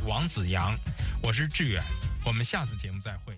王子阳，我是志远，我们下次节目再会。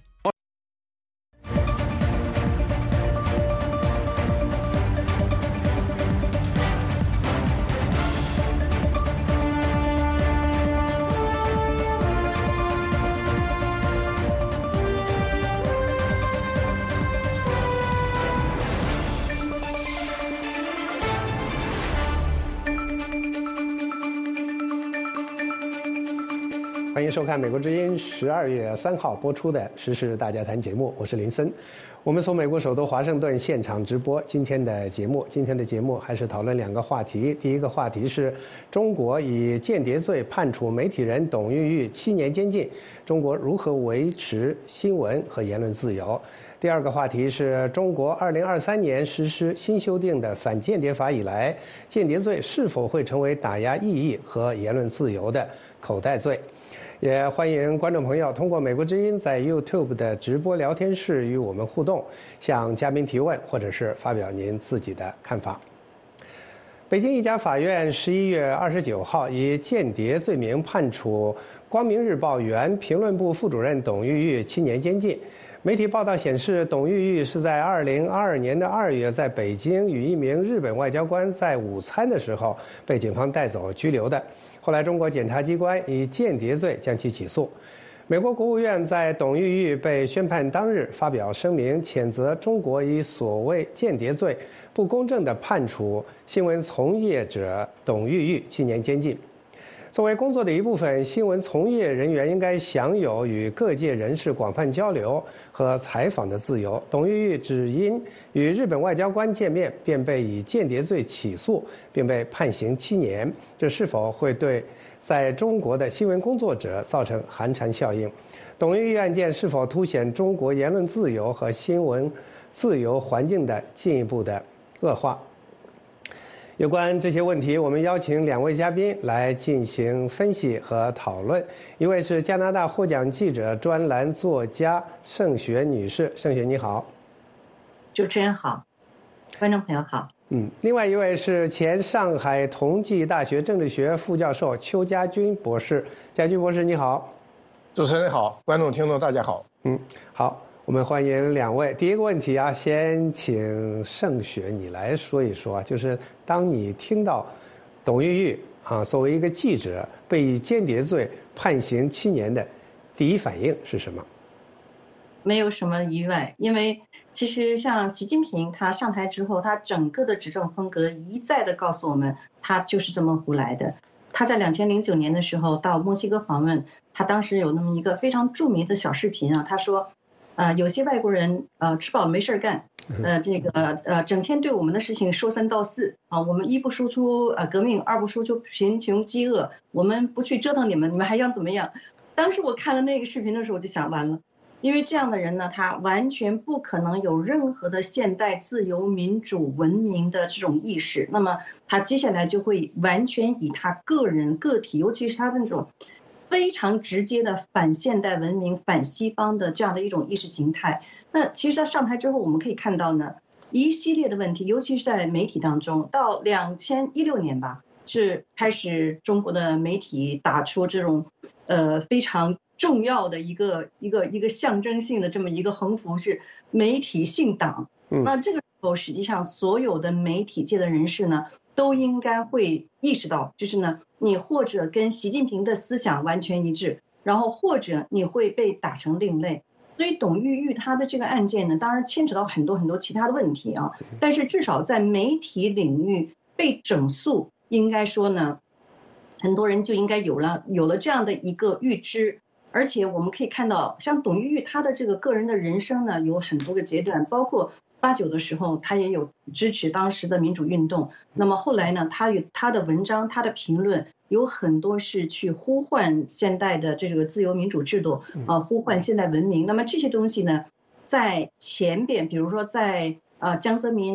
欢迎收看美国之音12月3号播出的《时事大家谈》节目，我是林森。我们从美国首都华盛顿现场直播今天的节目还是讨论两个话题。第一个话题是中国以间谍罪判处媒体人董玉玉7年监禁，中国如何维持新闻和言论自由？第二个话题是中国2023年实施新修订的反间谍法以来，间谍罪是否会成为打压异议和言论自由的口袋罪？也欢迎观众朋友通过美国之音在 YouTube 的直播聊天室与我们互动，向嘉宾提问，或者是发表您自己的看法。北京一家法院11月29号以间谍罪名判处光明日报原评论部副主任董玉玉7年监禁。媒体报道显示，董玉玉是在2022年的2月在北京与一名日本外交官在午餐的时候被警方带走拘留的。后来中国检察机关以间谍罪将其起诉。美国国务院在董玉玉被宣判当日发表声明，谴责中国以所谓间谍罪不公正地判处新闻从业者董玉玉7年监禁。作为工作的一部分，新闻从业人员应该享有与各界人士广泛交流和采访的自由。董玉玉只因与日本外交官见面，便被以间谍罪起诉，并被判刑7年，这是否会对在中国的新闻工作者造成寒蝉效应？董玉玉案件是否凸显中国言论自由和新闻自由环境的进一步的恶化？有关这些问题，我们邀请2位嘉宾来进行分析和讨论。一位是加拿大获奖记者、专栏作家盛雪女士，盛雪你好。 主持人好，观众朋友好。 另外一位是前上海同济大学政治学副教授邱家军博士，家军博士你好。 主持人好，观众听众大家好。 好。我们欢迎2位。第一个问题啊，先请盛雪你来说一说，就是当你听到董玉玉作为一个记者被以间谍罪判刑7年的第一反应是什么？ 没有什么意外，因为其实像习近平他上台之后，他整个的执政风格一再的告诉我们，他就是这么胡来的。他在2009年的时候到墨西哥访问，他当时有那么一个非常著名的小视频啊，他说有些外国人吃饱没事干，整天对我们的事情说三道四啊，我们一不输出革命，二不输出贫穷饥饿，我们不去折腾你们，你们还想怎么样？当时我看了那个视频的时候，我就想完了，因为这样的人呢，他完全不可能有任何的现代自由民主文明的这种意识，那么他接下来就会完全以他个人个体，尤其是他的那种非常直接的反现代文明、反西方的这样的一种意识形态。那其实他上台之后，我们可以看到呢，一系列的问题，尤其是在媒体当中，到2016年吧，是开始中国的媒体打出这种非常重要的一个象征性的这么一个横幅，是媒体信党。那这个时候，实际上所有的媒体界的人士呢，都应该会意识到，就是呢，你或者跟习近平的思想完全一致，然后或者你会被打成另类。所以董玉玉他的这个案件呢，当然牵扯到很多很多其他的问题啊，但是至少在媒体领域被整肃，应该说呢，很多人就应该有了这样的一个预知。而且我们可以看到，像董玉玉他的这个个人的人生呢，有很多个阶段，包括89的时候，他也有支持当时的民主运动。那么后来呢，他的文章、他的评论有很多是去呼唤现代的这个自由民主制度，呼唤现代文明。那么这些东西呢，在前边，比如说在江泽民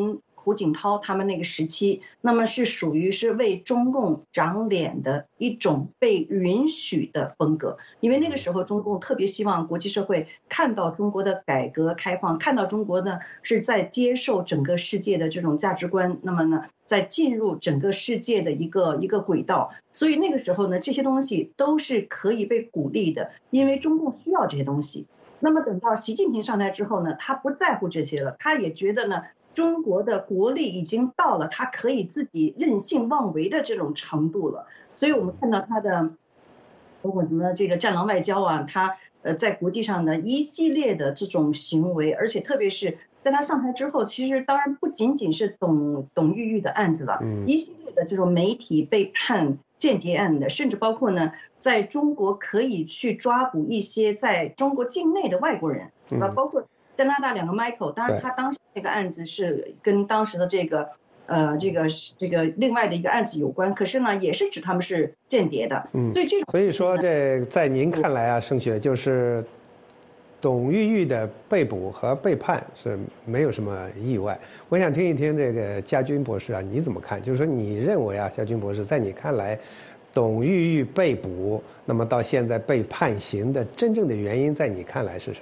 胡锦涛他们那个时期，那么是属于是为中共长脸的一种被允许的风格。因为那个时候中共特别希望国际社会看到中国的改革开放，看到中国呢是在接受整个世界的这种价值观，那么呢在进入整个世界的一个轨道。所以那个时候呢，这些东西都是可以被鼓励的，因为中共需要这些东西。那么等到习近平上台之后呢，他不在乎这些了，他也觉得呢，中国的国力已经到了他可以自己任性妄为的这种程度了。所以我们看到他的包括什么这个战狼外交啊，他在国际上的一系列的这种行为，而且特别是在他上台之后，其实当然不仅仅是董玉玉的案子了，一系列的这种媒体被判间谍案的，甚至包括呢，在中国可以去抓捕一些在中国境内的外国人，包括加拿大2个 Michael， 当然他当时这个案子是跟当时的这个另外的一个案子有关，可是呢，也是指他们是间谍的，所以说这在您看来啊，盛雪就是董玉玉的被捕和被判是没有什么意外。我想听一听这个家军博士啊，你怎么看？就是说你认为啊，家军博士在你看来，董玉玉被捕，那么到现在被判刑的真正的原因，在你看来是什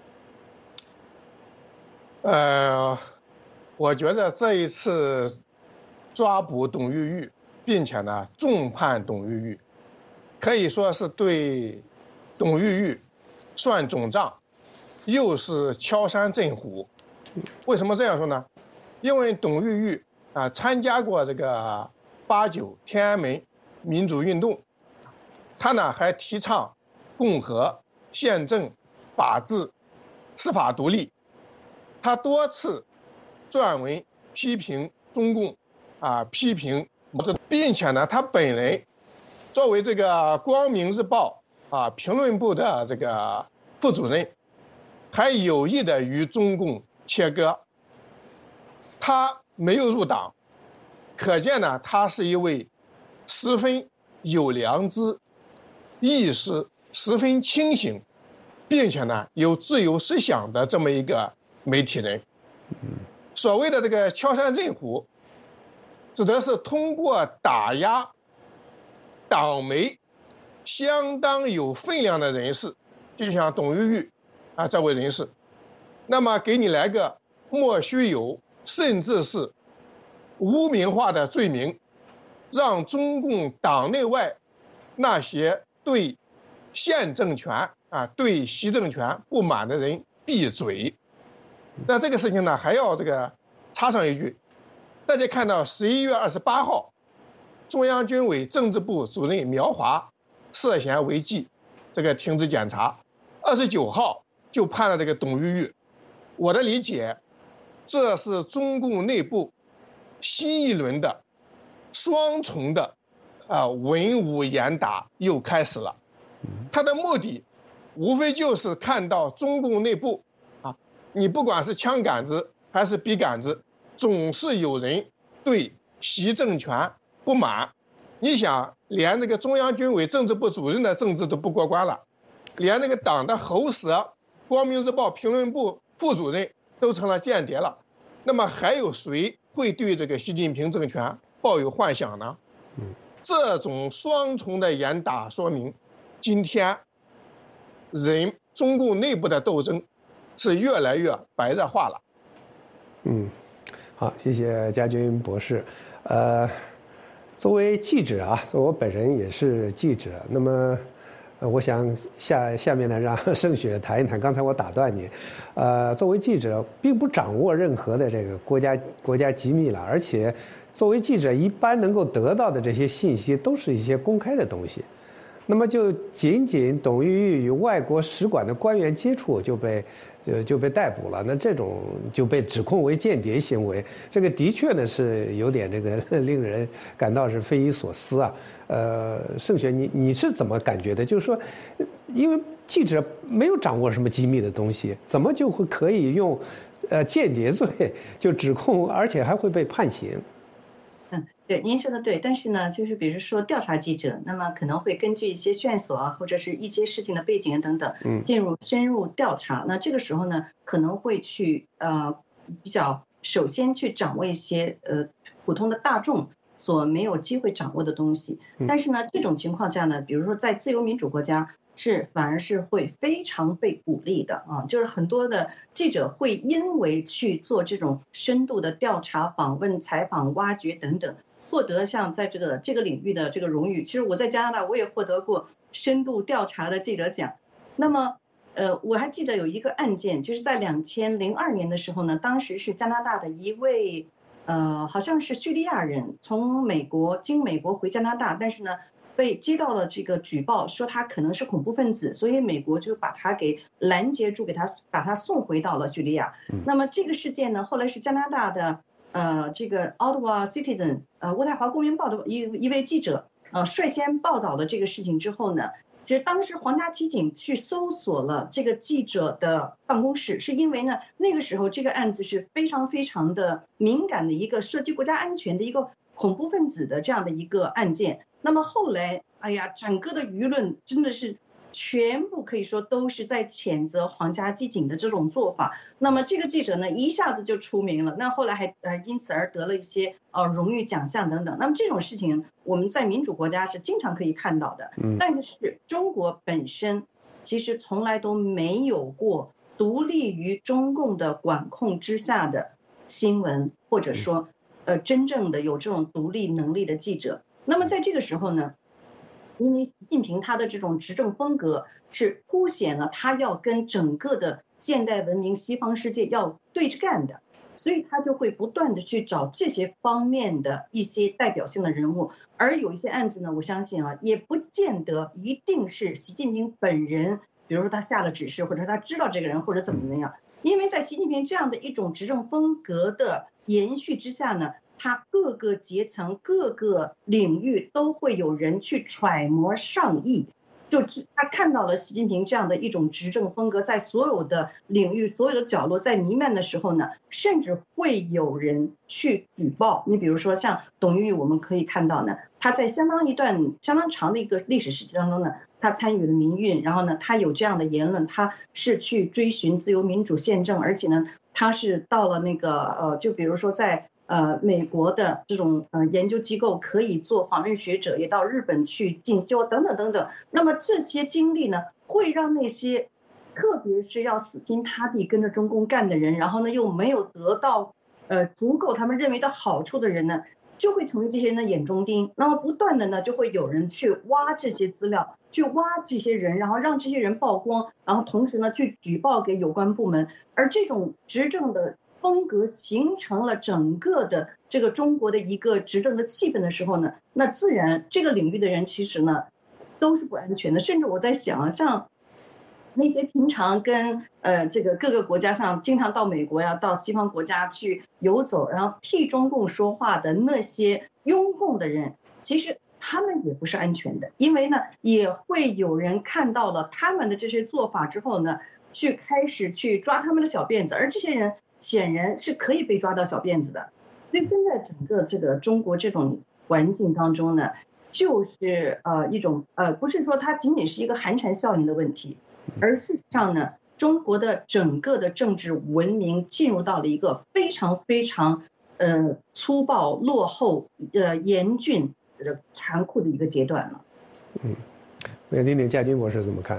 么？我觉得这一次抓捕董玉玉，并且呢重判董玉玉，可以说是对董玉玉算总账，又是敲山震虎。为什么这样说呢？因为董玉玉参加过这个89天安门民主运动，他呢还提倡共和、宪政、法治、司法独立，他多次撰文批评中共批评，并且呢他本人作为这个光明日报评论部的这个副主任，还有意的与中共切割。他没有入党，可见呢他是一位十分有良知、意识十分清醒，并且呢有自由思想的这么一个媒体人。所谓的这个敲山震虎，指的是通过打压党媒相当有分量的人士，就像董玉玉这位人士，那么给你来个莫须有甚至是污名化的罪名，让中共党内外那些对现政权对习政权不满的人闭嘴。那这个事情呢，还要这个插上一句，大家看到11月28号，中央军委政治部主任苗华涉嫌违纪，这个停止检查，29号就判了这个董玉玉。我的理解，这是中共内部新一轮的双重的文武严打又开始了。他的目的无非就是看到中共内部你不管是枪杆子还是笔杆子，总是有人对习政权不满。你想，连那个中央军委政治部主任的政治都不过关了，连那个党的喉舌光明日报评论部副主任都成了间谍了，那么还有谁会对这个习近平政权抱有幻想呢？这种双重的严打说明，今天中共内部的斗争是越来越白热化了。 好，谢谢家军博士。作为记者我本人也是记者，那么我想下面呢让盛雪谈一谈。刚才我打断你，作为记者并不掌握任何的这个国家机密了，而且作为记者一般能够得到的这些信息都是一些公开的东西。那么就仅董玉玉与外国使馆的官员接触就被逮捕了，那这种就被指控为间谍行为，这个的确呢是有点这个令人感到是匪夷所思啊。盛雪，你是怎么感觉的？就是说，因为记者没有掌握什么机密的东西，怎么就会可以用间谍罪就指控，而且还会被判刑？ 对，您说的对，但是呢，就是比如说调查记者，那么可能会根据一些线索或者是一些事情的背景等等，进入深入调查。那这个时候呢，可能会去比较首先去掌握一些普通的大众所没有机会掌握的东西。但是呢，这种情况下呢，比如说在自由民主国家反而是会非常被鼓励的啊，就是很多的记者会因为去做这种深度的调查、访问、采访、挖掘等等，获得像在这个领域的这个荣誉。其实我在加拿大我也获得过深度调查的记者奖。那么我还记得有一个案件，就是在2002年的时候呢，当时是加拿大的一位好像是叙利亚人从经美国回加拿大，但是呢被接到了这个举报，说他可能是恐怖分子，所以美国就把他给拦截住，把他送回到了叙利亚。那么这个事件呢，后来是加拿大的这个 Ottawa Citizen 渥太华公民报的一位记者率先报道了这个事情之后呢，其实当时皇家骑警去搜索了这个记者的办公室，是因为呢那个时候这个案子是非常非常的敏感的一个涉及国家安全的一个恐怖分子的这样的一个案件。那么后来哎呀，整个的舆论真的是全部可以说都是在谴责皇家骑警的这种做法。那么这个记者呢一下子就出名了，那后来还因此而得了一些荣誉奖项等等。那么这种事情我们在民主国家是经常可以看到的，但是中国本身其实从来都没有过独立于中共的管控之下的新闻，或者说真正的有这种独立能力的记者。那么在这个时候呢，因为习近平他的这种执政风格是凸显了他要跟整个的现代文明西方世界要对着干的，所以他就会不断的去找这些方面的一些代表性的人物。而有一些案子呢，我相信也不见得一定是习近平本人，比如说他下了指示，或者他知道这个人，或者怎么样。因为在习近平这样的一种执政风格的延续之下呢，他各个阶层、各个领域都会有人去揣摩上意，就他看到了习近平这样的一种执政风格在所有的领域、所有的角落在弥漫的时候呢，甚至会有人去举报。你比如说像董玉玉，我们可以看到呢，他在相当长的一个历史时期当中呢，他参与了民运，然后呢，他有这样的言论，他是去追寻自由民主宪政，而且呢，他是到了那个就比如说在美国的这种研究机构可以做访问学者，也到日本去进修等等等等。那么这些经历呢，会让那些特别是要死心塌地跟着中共干的人，然后呢又没有得到足够他们认为的好处的人呢，就会成为这些人的眼中钉。那么不断的呢，就会有人去挖这些资料，去挖这些人，然后让这些人曝光，然后同时呢去举报给有关部门。而这种执政的风格形成了整个的这个中国的一个执政的气氛的时候呢，那自然这个领域的人其实呢都是不安全的。甚至我在想，像那些平常跟这个各个国家上经常到美国呀、到西方国家去游走，然后替中共说话的那些拥共的人，其实他们也不是安全的，因为呢也会有人看到了他们的这些做法之后呢，开始去抓他们的小辫子，而这些人显然是可以被抓到小辫子的。所以现在整个这个中国这种环境当中呢，就是一种不是说它仅仅是一个寒蝉效应的问题，而事实上呢，中国的整个的政治文明进入到了一个非常非常粗暴、落后、严峻、残酷的一个阶段了。 我想听听嘉军博士怎么看？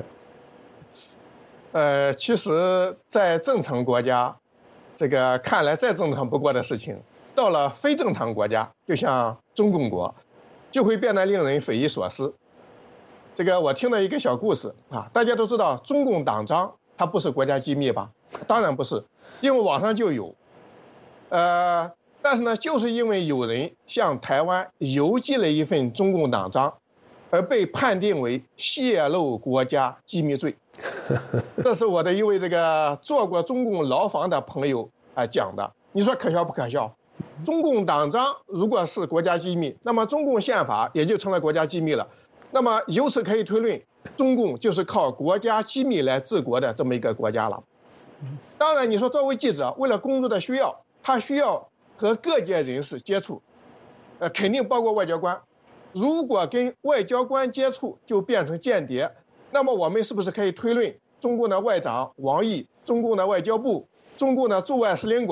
其实，在正常国家，这个看来再正常不过的事情，到了非正常国家，就像中共国，就会变得令人匪夷所思。这个我听了一个小故事啊，大家都知道中共党章它不是国家机密吧？当然不是，因为网上就有。但是呢，就是因为有人向台湾邮寄了一份中共党章，而被判定为泄露国家机密罪。这是我的一位这个做过中共牢房的朋友讲的。你说可笑不可笑？中共党章如果是国家机密，那么中共宪法也就成了国家机密了。那么由此可以推论，中共就是靠国家机密来治国的这么一个国家了。当然，你说作为记者，为了工作的需要，他需要和各界人士接触，肯定包括外交官。如果跟外交官接触就变成间谍，那么我们是不是可以推论，中共的外长王毅、中共的外交部、中共的驻外使领馆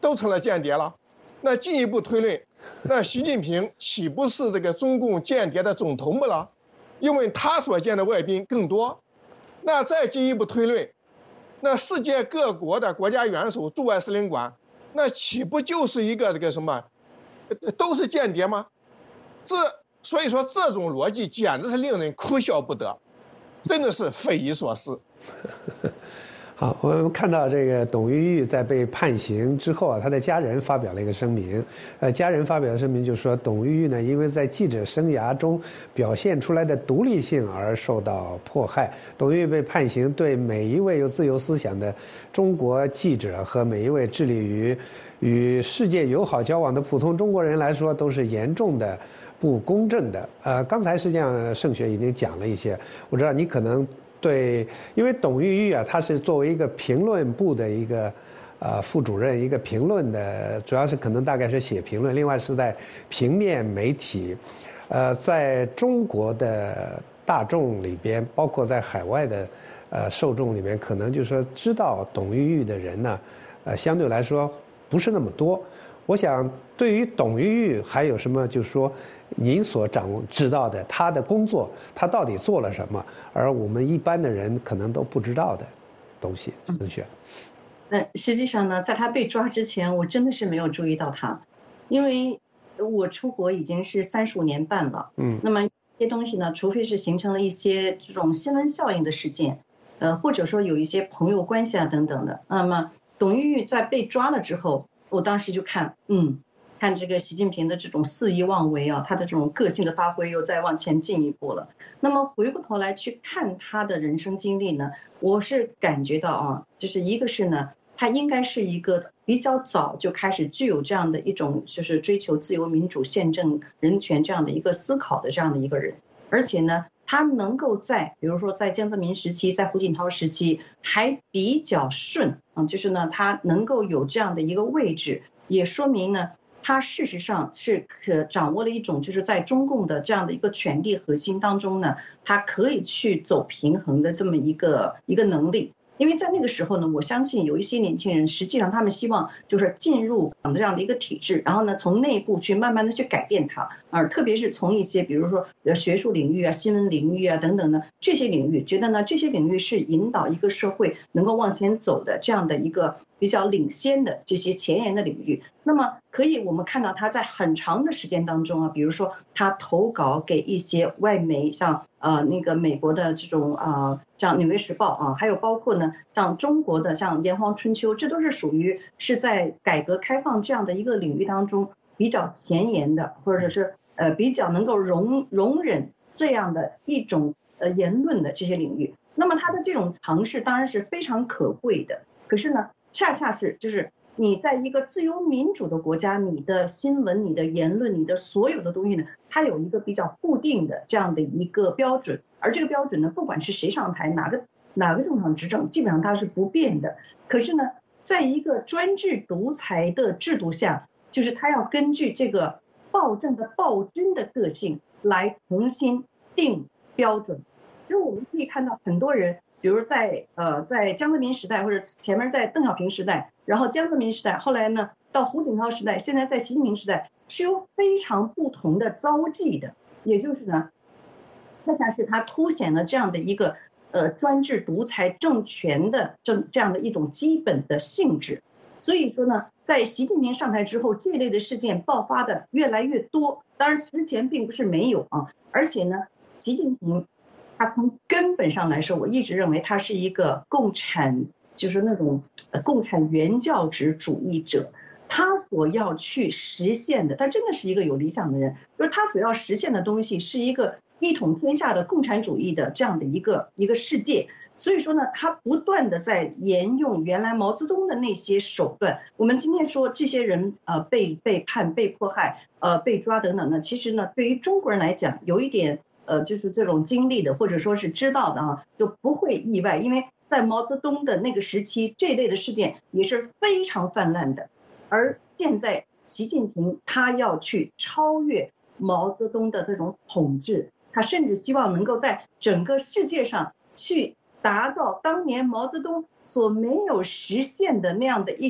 都成了间谍了。那进一步推论，那习近平岂不是这个中共间谍的总头目了？因为他所见的外宾更多。那再进一步推论，那世界各国的国家元首驻外使领馆，那岂不就是一个这个什么，都是间谍吗？所以说这种逻辑简直是令人哭笑不得，真的是匪夷所思。 好，我们看到这个董玉玉在被判刑之后啊，他的家人发表了一个声明，家人发表的声明就说，董玉玉呢，因为在记者生涯中表现出来的独立性而受到迫害。董玉玉被判刑，对每一位有自由思想的中国记者和每一位致力于与世界友好交往的普通中国人来说，都是严重的不公正的。刚才实际上盛学已经讲了一些，我知道你可能。对，因为董玉玉啊，他是作为一个评论部的一个副主任，一个评论的，主要是可能大概是写评论，另外是在平面媒体，在中国的大众里边，包括在海外的受众里面，可能就是说知道董玉玉的人呢，相对来说不是那么多。我想对于董玉玉还有什么，就是说您所知道的他的工作，他到底做了什么，而我们一般的人可能都不知道的东西。盛学， 那实际上呢，在他被抓之前，我真的是没有注意到他，因为我出国已经是35年半了。那么一些东西呢，除非是形成了一些这种新闻效应的事件，或者说有一些朋友关系啊等等的。那么董玉玉在被抓了之后，我当时就看这个习近平的这种肆意妄为啊，他的这种个性的发挥又再往前进一步了。那么回过头来去看他的人生经历呢，我是感觉到啊，就是一个是呢，他应该是一个比较早就开始具有这样的一种就是追求自由民主宪政人权这样的一个思考的这样的一个人，而且呢，他能够在比如说在江泽民时期，在胡锦涛时期还比较顺就是呢，他能够有这样的一个位置，也说明呢，他事实上是掌握了一种就是在中共的这样的一个权力核心当中呢，他可以去走平衡的这么一个能力。因为在那个时候呢，我相信有一些年轻人，实际上他们希望就是进入党的这样的一个体制，然后呢，从内部去慢慢的去改变它，特别是从一些比如说学术领域啊、新闻领域啊等等的这些领域，觉得呢这些领域是引导一个社会能够往前走的这样的一个比较领先的这些前沿的领域。那么可以我们看到他在很长的时间当中啊，比如说他投稿给一些外媒，像那个美国的这种像《纽约时报》还有包括呢像中国的像《炎黄春秋》，这都是属于是在改革开放这样的一个领域当中比较前沿的，或者是比较能够容忍这样的一种言论的这些领域。那么他的这种尝试当然是非常可贵的，可是呢，恰恰是就是你在一个自由民主的国家，你的新闻、你的言论、你的所有的东西呢，它有一个比较固定的这样的一个标准，而这个标准呢，不管是谁上台，哪个政党执政，基本上它是不变的。可是呢，在一个专制独裁的制度下，就是它要根据这个暴政的暴君的个性来重新定标准。就是我们可以看到很多人，比如在江泽民时代，或者前面在邓小平时代，然后江泽民时代，后来呢到胡锦涛时代，现在在习近平时代，是有非常不同的遭际的。也就是呢，恰恰是它凸显了这样的一个专制独裁政权的这样的一种基本的性质。所以说呢，在习近平上台之后，这类的事件爆发的越来越多。当然之前并不是没有而且呢，习近平他从根本上来说，我一直认为他是一个共产，就是那种共产原教旨主义者。他所要去实现的，他真的是一个有理想的人，就是他所要实现的东西是一个一统天下的共产主义的这样的一个世界。所以说呢，他不断的在沿用原来毛泽东的那些手段。我们今天说这些人被判、被迫害、被抓等等呢，其实呢，对于中国人来讲，有一点就是这种经历的或者说是知道的就不会意外，因为在毛泽东的那个时期，这类的事件也是非常泛滥的。而现在习近平他要去超越毛泽东的这种统治，他甚至希望能够在整个世界上去达到当年毛泽东所没有实现的那样的一种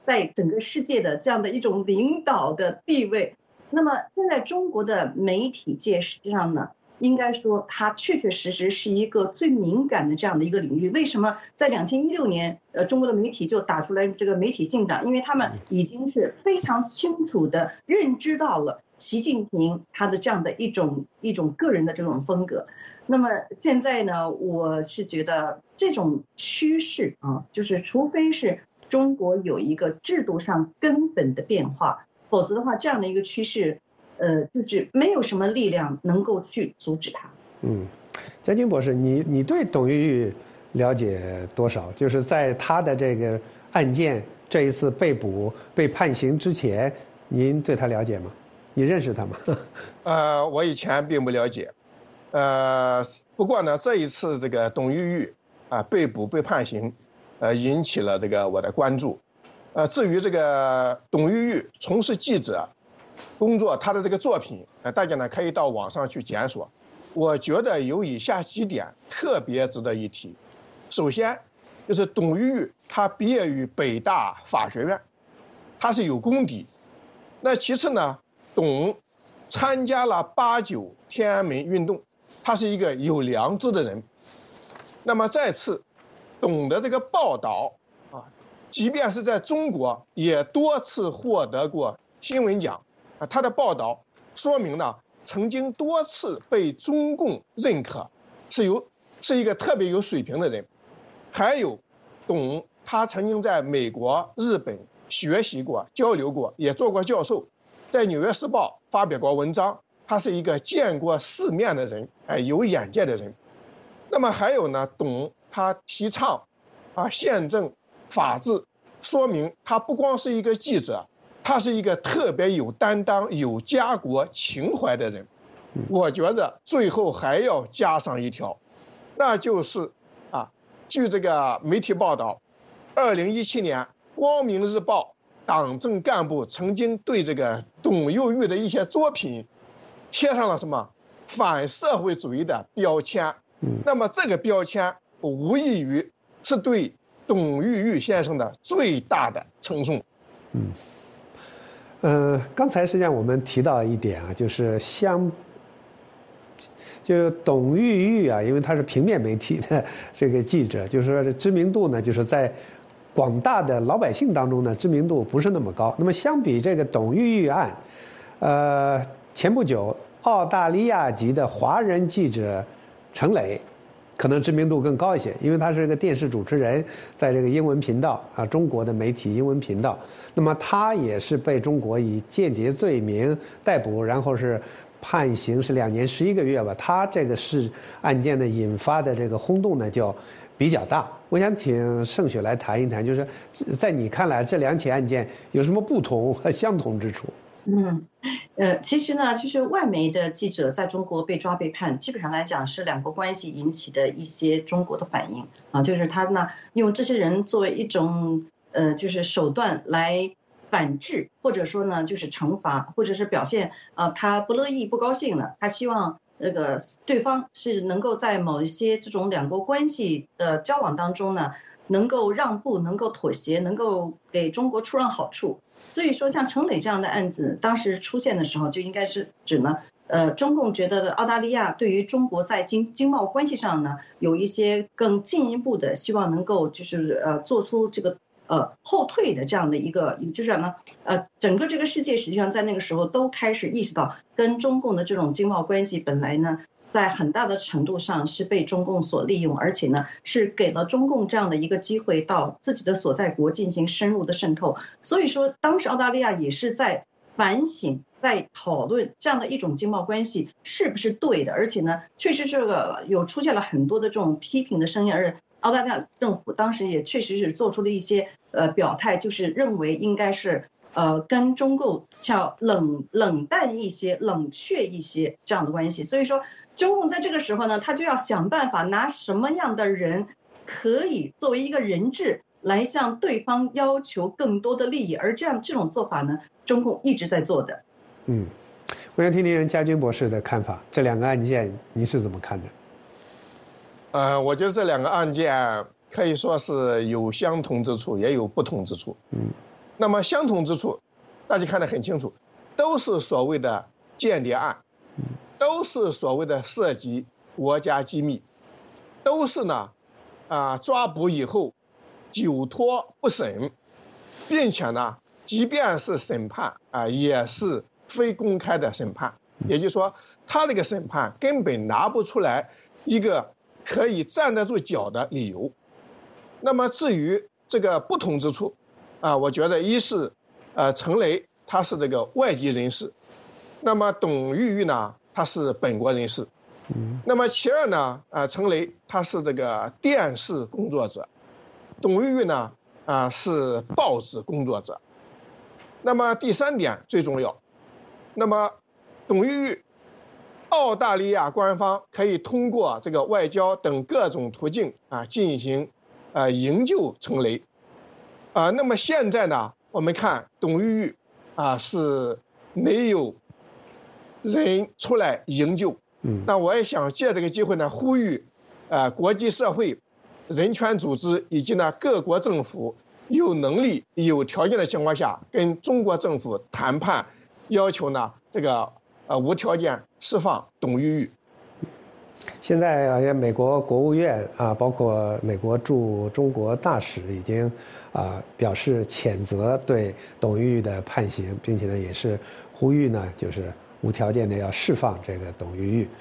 在整个世界的这样的一种领导的地位。那么现在中国的媒体界实际上呢，应该说它确确实实是一个最敏感的这样的一个领域。为什么在2016年中国的媒体就打出来这个媒体信档？因为他们已经是非常清楚的认知到了习近平他的这样的一种个人的这种风格。那么现在呢，我是觉得这种趋势啊，就是除非是中国有一个制度上根本的变化，否则的话，这样的一个趋势，就是没有什么力量能够去阻止它。 嘉军博士，你对董玉玉了解多少？就是在他的这个案件这一次被捕被判刑之前，您对他了解吗？你认识他吗？ 我以前并不了解，不过呢，这一次这个董玉玉被捕被判刑，引起了这个我的关注。至于这个董玉玉从事记者工作，他的这个作品，大家呢可以到网上去检索。我觉得有以下几点特别值得一提。首先，就是董玉玉他毕业于北大法学院，他是有功底。那其次呢，董参加了89天安门运动，他是一个有良知的人。那么再次，董的这个报道即便是在中国也多次获得过新闻奖他的报道说明呢，曾经多次被中共认可，是一个特别有水平的人。还有董他曾经在美国、日本学习过、交流过，也做过教授，在《纽约时报》发表过文章，他是一个见过世面的人，有眼界的人。那么还有呢，董他提倡宪政法治，说明他不光是一个记者，他是一个特别有担当、有家国情怀的人。我觉得最后还要加上一条，那就是据这个媒体报道，2017年光明日报党政干部曾经对这个董玉玉的一些作品贴上了什么反社会主义的标签。那么这个标签无异于是对董玉玉先生的最大的称颂。 刚才实际上我们提到一点就是董玉玉因为他是平面媒体的这个记者，就是说这知名度呢，就是在广大的老百姓当中呢，知名度不是那么高。那么相比这个董玉玉案，前不久澳大利亚籍的华人记者程磊可能知名度更高一些，因为他是个电视主持人，在这个英文频道中国的媒体英文频道。那么他也是被中国以间谍罪名逮捕，然后是判刑是2年11个月吧。他这个案件呢引发的这个轰动呢就比较大。我想请盛雪来谈一谈，就是在你看来这2起案件有什么不同和相同之处？ 其实呢，就是外媒的记者在中国被抓被判，基本上来讲是两国关系引起的一些中国的反应就是他呢用这些人作为一种就是手段来反制，或者说呢就是惩罚，或者是表现他不乐意不高兴了，他希望这个对方是能够在某一些这种两国关系的交往当中呢，能够让步，能够妥协，能够给中国出让好处。所以说像程磊这样的案子当时出现的时候，就应该是指呢中共觉得澳大利亚对于中国在经贸关系上呢有一些更进一步的希望能够就是做出这个后退的这样的一个，就是呢整个这个世界实际上在那个时候都开始意识到跟中共的这种经贸关系本来呢在很大的程度上是被中共所利用，而且呢是给了中共这样的一个机会到自己的所在国进行深入的渗透。所以说当时澳大利亚也是在反省，在讨论这样的一种经贸关系是不是对的，而且呢确实这个有出现了很多的这种批评的声音，而澳大利亚政府当时也确实是做出了一些表态，就是认为应该是跟中共叫冷淡一些、冷却一些这样的关系。所以说中共在这个时候呢，他就要想办法拿什么样的人可以作为一个人质来向对方要求更多的利益，而这种做法呢，中共一直在做的。 我想听听嘉军博士的看法，这2个案件您是怎么看的？ 我觉得这2个案件可以说是有相同之处，也有不同之处。 那么相同之处，大家看得很清楚，都是所谓的间谍案，都是所谓的涉及国家机密，都是呢，抓捕以后久拖不审，并且呢，即便是审判也是非公开的审判，也就是说，他这个审判根本拿不出来一个可以站得住脚的理由。那么至于这个不同之处，我觉得一是，陈雷他是这个外籍人士，那么董玉玉呢，他是本国人士。那么其二呢，陈雷他是这个电视工作者，董玉玉呢，是报纸工作者。那么第三点最重要，那么董玉玉，澳大利亚官方可以通过这个外交等各种途径进行营救陈雷。那么现在呢，我们看董玉玉是没有人出来营救。那我也想借这个机会呢，呼吁国际社会、人权组织以及呢各国政府有能力、有条件的情况下，跟中国政府谈判，要求呢这个无条件释放董玉玉。 现在好像美国国务院包括美国驻中国大使已经表示谴责对董玉玉的判刑，并且呢也是呼吁呢就是无条件的要释放这个董玉玉。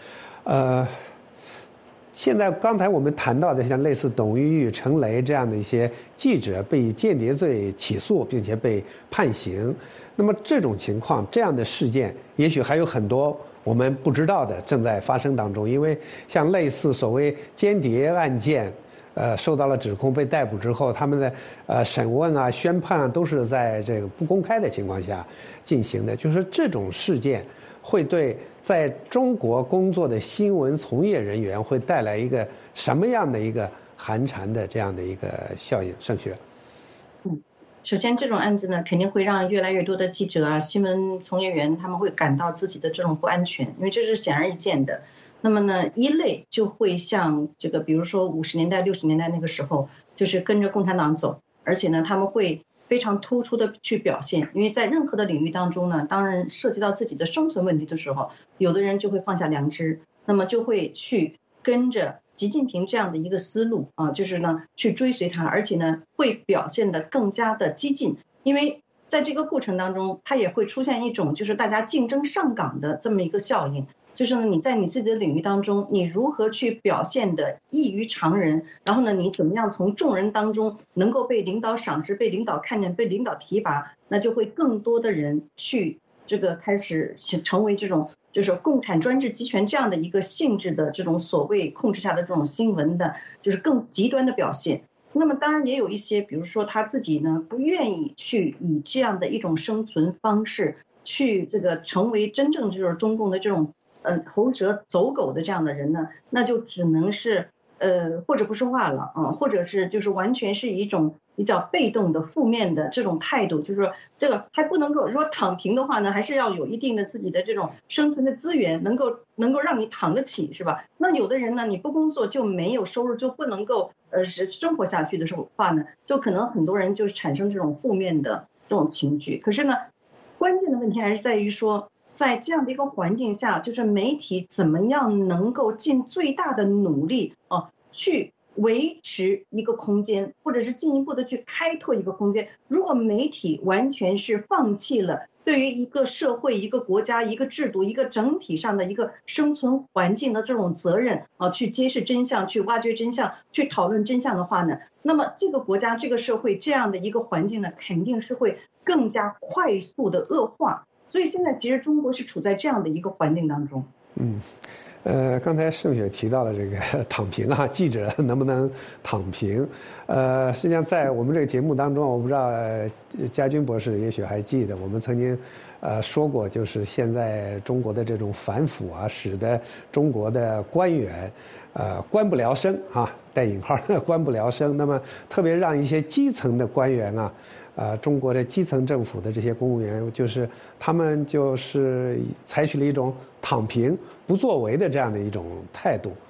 现在刚才我们谈到的像类似董玉玉、陈雷这样的一些记者被间谍罪起诉并且被判刑，那么这种情况、这样的事件，也许还有很多我们不知道的正在发生当中。因为像类似所谓间谍案件，受到了指控被逮捕之后，他们的审问宣判都是在这个不公开的情况下进行的。就是这种事件会对在中国工作的新闻从业人员会带来一个什么样的一个寒蝉的这样的一个效应？盛学。 首先这种案子呢，肯定会让越来越多的记者新闻从业员他们会感到自己的这种不安全，因为这是显而易见的。那么呢，一类就会像这个，比如说50年代、60年代那个时候，就是跟着共产党走，而且呢，他们会非常突出的去表现，因为在任何的领域当中呢，当然涉及到自己的生存问题的时候，有的人就会放下良知，那么就会去跟着习近平这样的一个思路就是呢去追随他，而且呢会表现得更加的激进，因为在这个过程当中，它也会出现一种就是大家竞争上岗的这么一个效应。就是呢，你在你自己的领域当中，你如何去表现的异于常人，然后呢，你怎么样从众人当中能够被领导赏识、被领导看见、被领导提拔，那就会更多的人去这个开始成为这种就是共产专制集权这样的一个性质的这种所谓控制下的这种新闻的，就是更极端的表现。那么当然也有一些，比如说他自己呢不愿意去以这样的一种生存方式去这个成为真正就是中共的这种喉舌走狗的这样的人呢，那就只能是或者不说话了或者是就是完全是一种比较被动的负面的这种态度，就是说这个还不能够，如果躺平的话呢，还是要有一定的自己的这种生存的资源，能够让你躺得起，是吧？那有的人呢，你不工作就没有收入，就不能够生活下去的话呢，就可能很多人就产生这种负面的这种情绪。可是呢，关键的问题还是在于说，在这样的一个环境下，就是媒体怎么样能够尽最大的努力去维持一个空间，或者是进一步的去开拓一个空间。如果媒体完全是放弃了对于一个社会、一个国家、一个制度、一个整体上的一个生存环境的这种责任去揭示真相、去挖掘真相、去讨论真相的话呢，那么这个国家、这个社会这样的一个环境呢，肯定是会更加快速的恶化。所以现在其实中国是处在这样的一个环境当中。 刚才盛雪提到了这个躺平记者能不能躺平？实际上在我们这个节目当中，我不知道家军博士也许还记得，我们曾经说过，就是现在中国的这种反腐使得中国的官员官不聊生带引号官不聊生。那么特别让一些基层的官员中国的基层政府的这些公务员，就是他们就是采取了一种躺平不作为的这样的一种态度。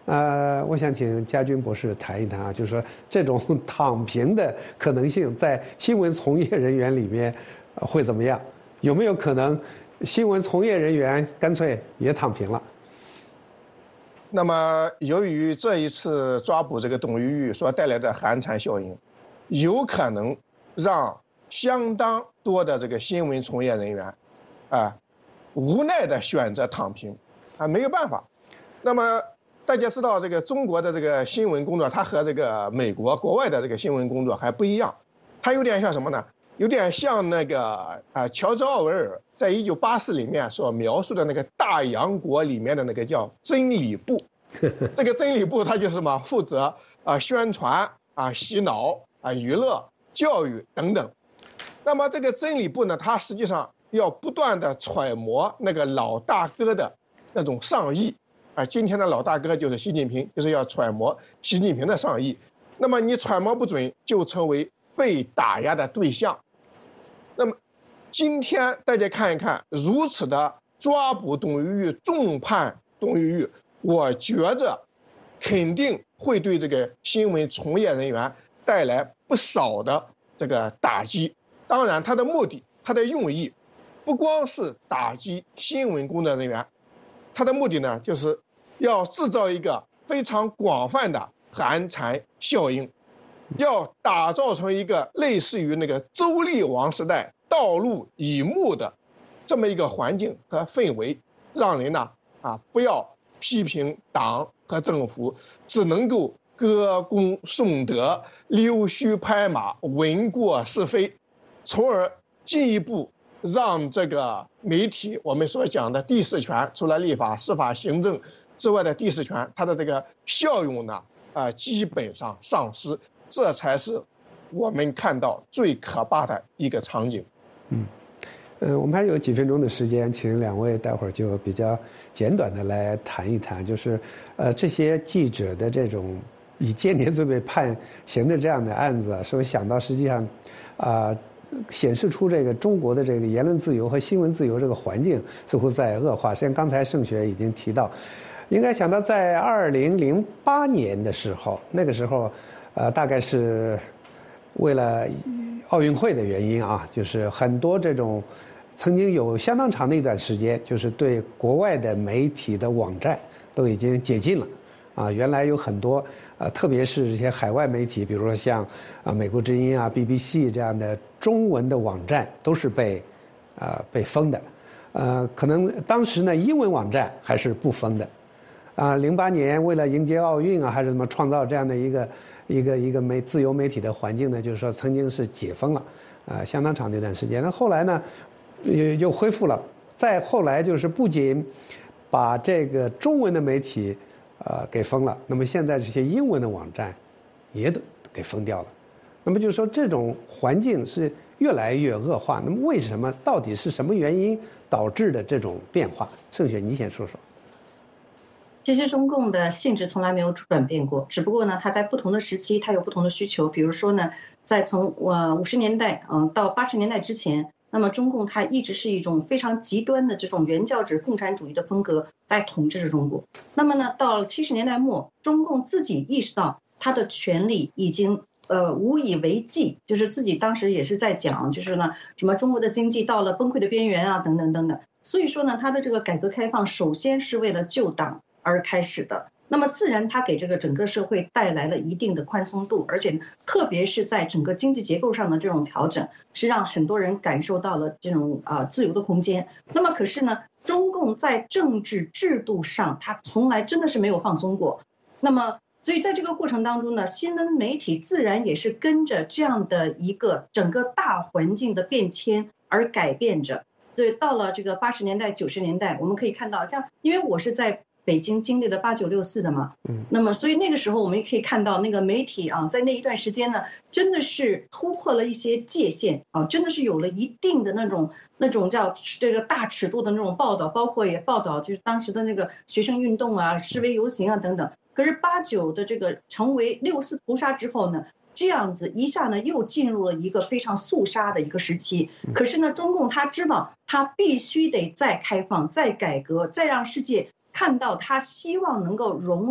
我想请家军博士谈一谈啊，就是说这种躺平的可能性在新闻从业人员里面会怎么样？有没有可能新闻从业人员干脆也躺平了？ 那么，由于这一次抓捕这个董玉玉所带来的寒蝉效应，有可能让相当多的这个新闻从业人员，无奈的选择躺平，没有办法。那么大家知道，这个中国的这个新闻工作，它和这个美国国外的这个新闻工作还不一样，它有点像什么呢？有点像那个乔治奥威尔在1984里面所描述的那个大洋国里面的那个叫真理部，这个真理部它就是什么，负责宣传洗脑娱乐教育等等。那么这个真理部呢，它实际上要不断的揣摩那个老大哥的那种上意，今天的老大哥就是习近平，就是要揣摩习近平的上意。那么你揣摩不准，就成为被打压的对象。那么今天大家看一看，如此的抓捕董玉玉、重判董玉玉，我觉着肯定会对这个新闻从业人员带来不少的这个打击。当然，他的目的、他的用意，不光是打击新闻工作人员，他的目的呢，就是要制造一个非常广泛的寒蝉效应，要打造成一个类似于那个周厉王时代道路以目的这么一个环境和氛围，让人呢不要批评党和政府，只能够歌功颂德、溜须拍马、闻过是非，从而进一步让这个媒体我们所讲的第四权，除了立法、司法、行政之外的第四权，它的这个效用呢基本上丧失，这才是我们看到最可怕的一个场景。 我们还有几分钟的时间，请两位待会儿就比较简短的来谈一谈，就是这些记者的这种以间谍罪被判刑的这样的案子，是不是想到实际上显示出这个中国的这个言论自由和新闻自由这个环境似乎在恶化。实际上刚才盛学已经提到，应该想到在2008年的时候，那个时候大概是为了奥运会的原因就是很多这种曾经有相当长的一段时间，就是对国外的媒体的网站都已经解禁了原来有很多特别是这些海外媒体，比如说像美国之音BBC 这样的中文的网站都是被封的，可能当时呢英文网站还是不封的08年为了迎接奥运还是怎么创造这样的一个自由媒体的环境呢，就是说曾经是解封了相当长的一段时间。那后来呢又恢复了，再后来就是不仅把这个中文的媒体给封了，那么现在这些英文的网站也都给封掉了。那么就是说这种环境是越来越恶化。那么为什么？到底是什么原因导致的这种变化？盛雪，你先说说。 其实中共的性质从来没有转变过，只不过呢，它在不同的时期它有不同的需求。比如说呢，在从50年代到80年代之前，那么中共它一直是一种非常极端的这种原教旨共产主义的风格在统治着中国。那么呢，到了70年代末，中共自己意识到它的权力已经无以为继，就是自己当时也是在讲，就是呢什么中国的经济到了崩溃的边缘等等等等。所以说呢，它的这个改革开放首先是为了救党而开始的，那么自然它给这个整个社会带来了一定的宽松度，而且特别是在整个经济结构上的这种调整，是让很多人感受到了这种自由的空间。那么可是呢，中共在政治制度上，它从来真的是没有放松过。那么所以在这个过程当中呢，新闻媒体自然也是跟着这样的一个整个大环境的变迁而改变着。对，到了这个80年代、90年代，我们可以看到，像因为我是在北京经历了8964的嘛，那么所以那个时候我们也可以看到那个媒体在那一段时间呢，真的是突破了一些界限真的是有了一定的那种叫这个大尺度的那种报道，包括也报道就是当时的那个学生运动示威游行等等。可是89的这个成为64屠杀之后呢，这样子一下呢又进入了一个非常肃杀的一个时期。可是呢，中共他知道他必须得再开放、再改革、再让世界看到他希望能够融入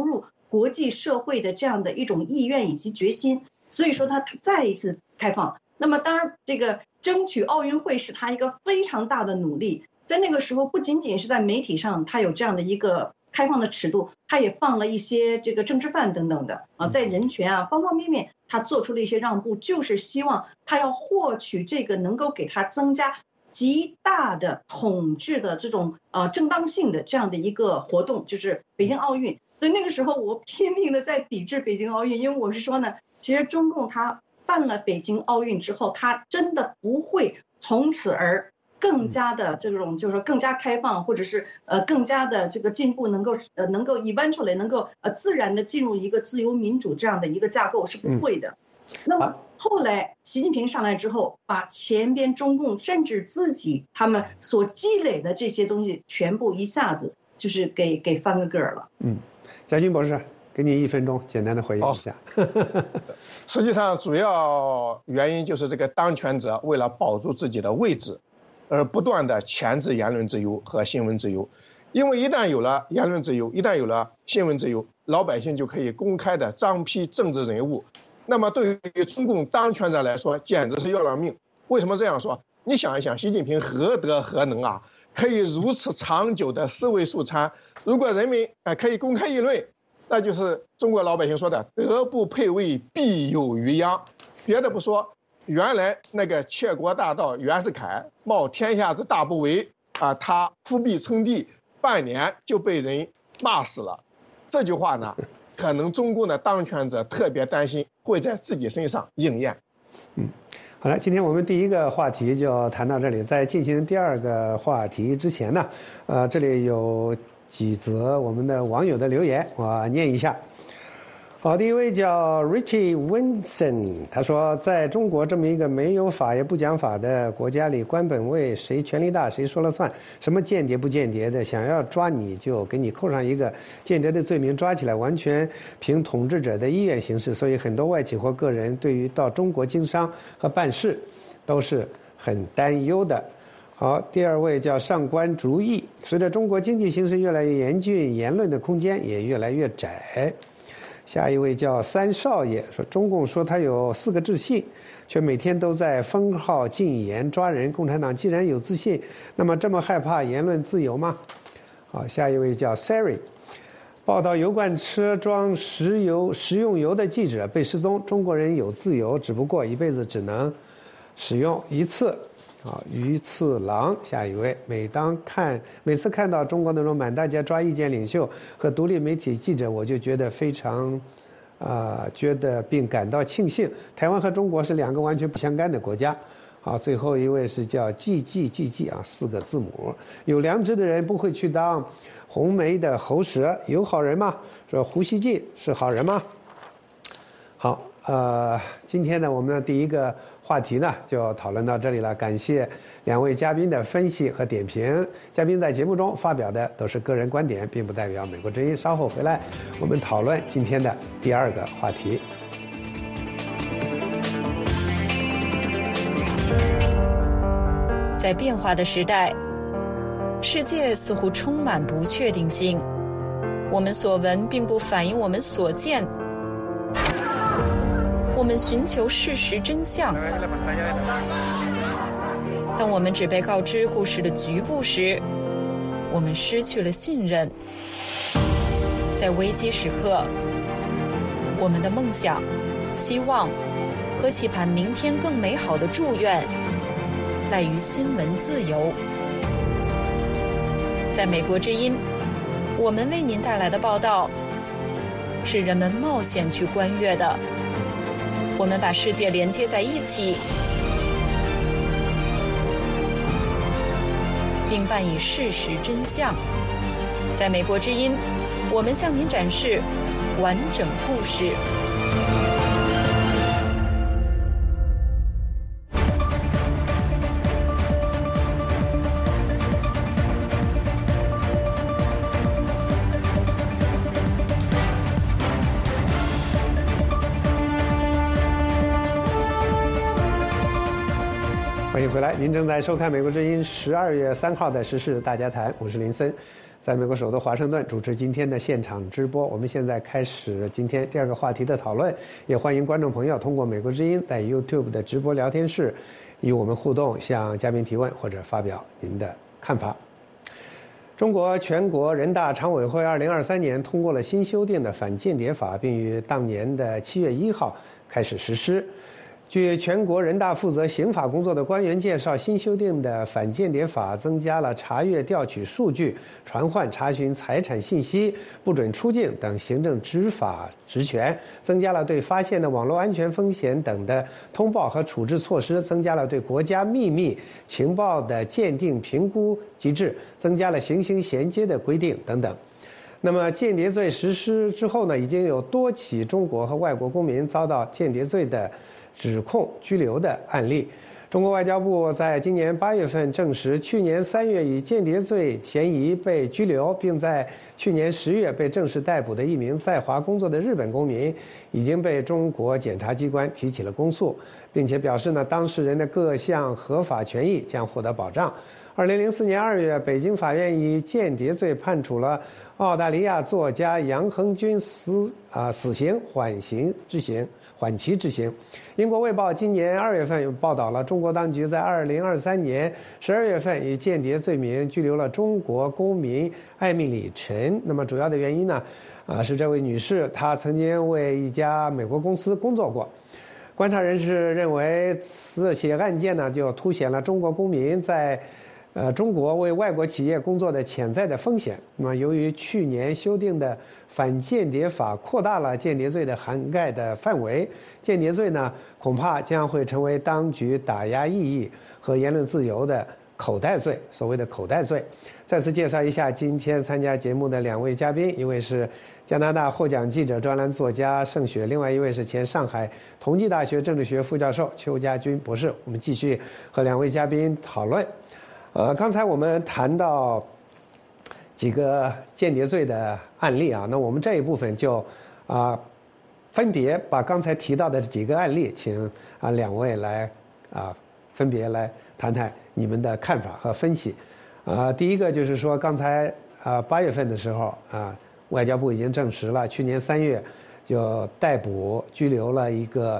国际社会的这样的一种意愿以及决心，所以说他再一次开放。那么当然，这个争取奥运会是他一个非常大的努力，在那个时候不仅仅是在媒体上他有这样的一个开放的尺度，他也放了一些这个政治犯等等的啊，在人权啊方方面面他做出了一些让步，就是希望他要获取这个能够给他增加极大的统治的这种正当性的这样的一个活动，就是北京奥运。所以那个时候我拼命的在抵制北京奥运，因为我是说呢，其实中共他办了北京奥运之后，他真的不会从此而更加的这种就是说更加开放，或者是更加的这个进步，能够 eventually 能够自然的进入一个自由民主这样的一个架构，是不会的。那么后来习近平上来之后，把前边中共甚至自己他们所积累的这些东西全部一下子就是给翻个个儿了。 嘉军博士，给你1分钟，简单的回应一下。 实际上，主要原因就是这个当权者为了保住自己的位置，而不断的钳制言论自由和新闻自由。因为一旦有了言论自由，一旦有了新闻自由，老百姓就可以公开的张批政治人物。那么对于中共当权者来说，简直是要了命。为什么这样说？你想一想，习近平何德何能啊，可以如此长久的尸位素餐？如果人民可以公开议论，那就是中国老百姓说的“德不配位，必有余殃”。别的不说，原来那个窃国大盗袁世凯冒天下之大不韪啊，他复辟称帝半年就被人骂死了。这句话呢，可能中共的当权者特别担心会在自己身上应验。 好了，今天我们第一个话题就谈到这里。在进行第二个话题之前呢，这里有几则我们的网友的留言，我念一下。好，第一位叫 Richie Winson， 他说，在中国这么一个没有法也不讲法的国家里，官本位，谁权力大谁说了算，什么间谍不间谍的，想要抓你就给你扣上一个间谍的罪名，抓起来完全凭统治者的意愿行事，所以很多外企或个人对于到中国经商和办事都是很担忧的。好，第二位叫上官竹义，随着中国经济形势越来越严峻，言论的空间也越来越窄。下一位叫三少爷，说中共说他有4个自信，却每天都在封号禁言抓人。共产党既然有自信，那么这么害怕言论自由吗？好，下一位叫 Sari， 报道油罐车装食用油的记者被失踪。中国人有自由，只不过一辈子只能使用一次。好，鱼次郎，下一位。每次看到中国那种满大街抓意见领袖和独立媒体记者，我就觉得非常，觉得并感到庆幸。台湾和中国是2个完全不相干的国家。好，最后一位是叫 GG 啊，4个字母。有良知的人不会去当红梅的喉舌，有好人吗？说胡锡进是好人吗？好，今天呢，我们的第一个话题呢就讨论到这里了。感谢2位嘉宾的分析和点评。嘉宾在节目中发表的都是个人观点，并不代表美国之音。稍后回来，我们讨论今天的第2个话题。 在变化的时代，世界似乎充满不确定性。我们所闻并不反映我们所见。我们寻求事实真相，当我们只被告知故事的局部时，我们失去了信任。在危机时刻，我们的梦想、希望和期盼明天更美好的祝愿，赖于新闻自由。在美国之音，我们为您带来的报道，是人们冒险去观阅的。我们把世界连接在一起，并伴以事实真相。在美国之音，我们向您展示完整故事。欢迎回来，您正在收看美国之音12月3号的时事大家谈，我是林森。 在美国首都华盛顿主持今天的现场直播。我们现在开始今天第二个话题的讨论，也欢迎观众朋友通过美国之音在 YouTube 的直播聊天室与我们互动，向嘉宾提问或者发表您的看法。中国全国人大常委会2023年通过了新修订的反间谍法，并于当年的7月1号开始实施。据全国人大负责刑法工作的官员介绍，新修订的反间谍法增加了查阅、调取数据、传唤、查询财产信息、不准出境等行政执法职权，增加了对发现的网络安全风险等的通报和处置措施，增加了对国家秘密情报的鉴定评估机制，增加了行刑衔接的规定等等。那么间谍罪实施之后呢，已经有多起中国和外国公民遭到间谍罪的指控拘留的案例。中国外交部在今年8月份证实，去年3月以间谍罪嫌疑被拘留，并在去年10月被正式逮捕的一名在华工作的日本公民，已经被中国检察机关提起了公诉，并且表示呢，当事人的各项合法权益将获得保障。2004年2月，北京法院以间谍罪判处了澳大利亚作家杨恒军死刑缓期执行。英国卫报今年2月份报道了，中国当局在2023年12月份以间谍罪名拘留了中国公民艾米里陈。那么主要的原因呢，是这位女士她曾经为一家美国公司工作过。观察人士认为，此起案件呢，就凸显了中国公民在中国为外国企业工作的潜在的风险。那么，由于去年修订的反间谍法扩大了间谍罪的涵盖的范围，间谍罪呢，恐怕将会成为当局打压异议和言论自由的口袋罪，所谓的口袋罪。再次介绍一下今天参加节目的2位嘉宾，一位是加拿大获奖记者、专栏作家盛雪，另外一位是前上海同济大学政治学副教授邱家军博士。我们继续和2位嘉宾讨论。刚才我们谈到几个间谍罪的案例啊，那我们这一部分就分别把刚才提到的几个案例，请2位来分别来谈谈你们的看法和分析。第一个就是说，刚才8月份的时候外交部已经证实了，去年3月就逮捕拘留了一个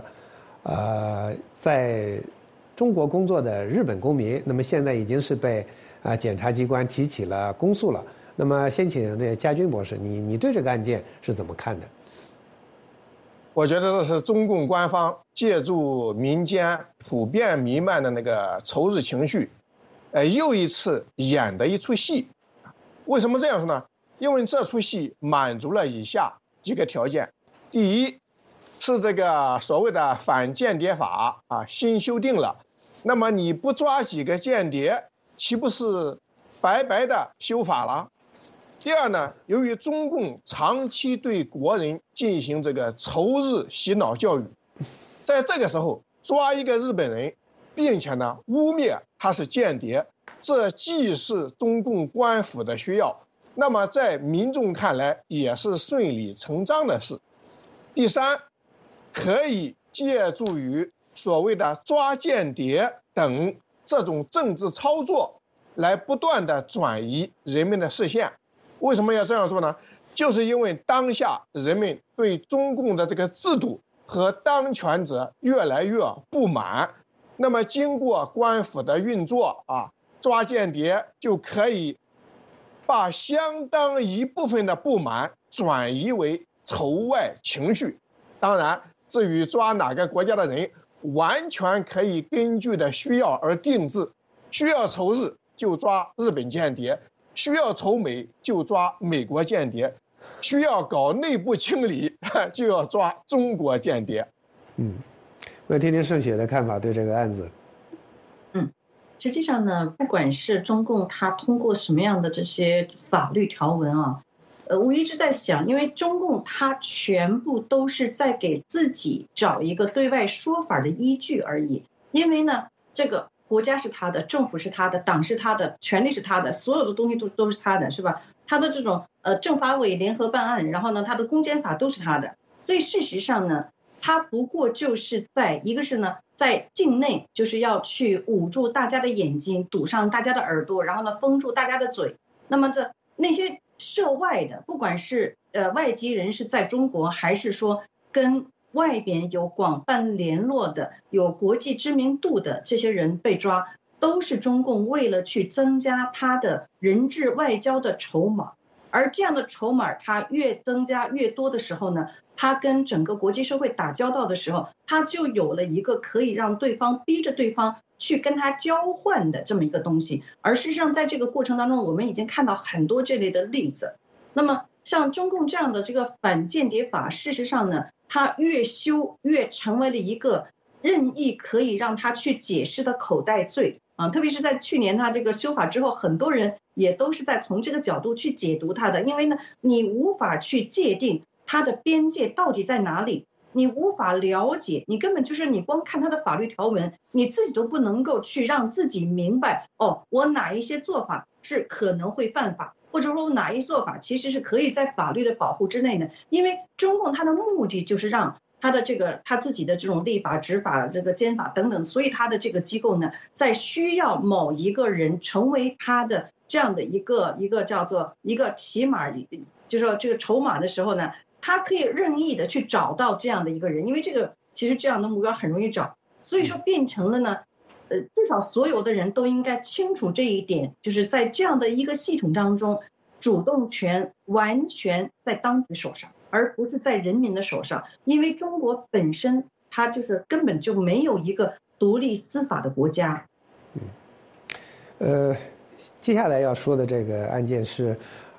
在中国工作的日本公民，那么现在已经是被检察机关提起了公诉了。那么先请这家军博士，你对这个案件是怎么看的？ 我觉得这是中共官方借助民间普遍弥漫的那个仇日情绪，又一次演的一出戏。为什么这样说呢？因为这出戏满足了以下几个条件。第一，是这个所谓的反间谍法新修订了，那么你不抓几个间谍，岂不是白白的修法了？第二呢，由于中共长期对国人进行这个仇日洗脑教育，在这个时候抓一个日本人，并且呢污蔑他是间谍，这既是中共官府的需要，那么在民众看来也是顺理成章的事。第三，可以借助于所谓的抓间谍等这种政治操作，来不断的转移人们的视线。为什么要这样做呢？就是因为当下人们对中共的这个制度和当权者越来越不满，那么经过官府的运作抓间谍就可以把相当一部分的不满转移为仇外情绪。当然，至于抓哪个国家的人，完全可以根据的需要而定制。需要仇日就抓日本间谍，需要仇美就抓美国间谍，需要搞内部清理就要抓中国间谍。 我听听盛雪的看法对这个案子。 实际上呢，不管是中共他通过什么样的这些法律条文我一直在想，因为中共它全部都是在给自己找一个对外说法的依据而已。因为呢，这个国家是他的，政府是他的，党是他的，权力是他的，所有的东西都是他的，是吧？他的这种政法委联合办案，然后呢，他的公检法都是他的。所以事实上呢，他不过就是一个是呢，在境内就是要去捂住大家的眼睛，堵上大家的耳朵，然后呢，封住大家的嘴。那么那些涉外的，不管是外籍人士在中国，还是说跟外边有广泛联络的、有国际知名度的这些人被抓，都是中共为了去增加他的人质外交的筹码。而这样的筹码，它越增加越多的时候呢，他跟整个国际社会打交道的时候，他就有了一个可以让对方逼着对方去跟他交换的这么一个东西。而事实上，在这个过程当中，我们已经看到很多这类的例子。那么像中共这样的这个反间谍法，事实上呢，它越修越成为了一个任意可以让他去解释的口袋罪啊。特别是在去年他这个修法之后，很多人也都是在从这个角度去解读它的，因为呢，你无法去界定它的边界到底在哪里，你无法了解，你根本就是你光看它的法律条文，你自己都不能够去让自己明白，哦，我哪一些做法是可能会犯法，或者说哪一做法其实是可以在法律的保护之内的。因为中共它的目的就是让他的这个他自己的这种立法、执法、这个监法等等，所以他的这个机构呢，在需要某一个人成为他的这样的一个叫做一个起码就是说这个筹码的时候呢，他可以任意的去找到这样的一个人，因为这个其实这样的目标很容易找，所以说变成了呢，至少所有的人都应该清楚这一点，就是在这样的一个系统当中，主动权完全在当局手上，而不是在人民的手上。因为中国本身它就是根本就没有一个独立司法的国家。 接下来要说的这个案件是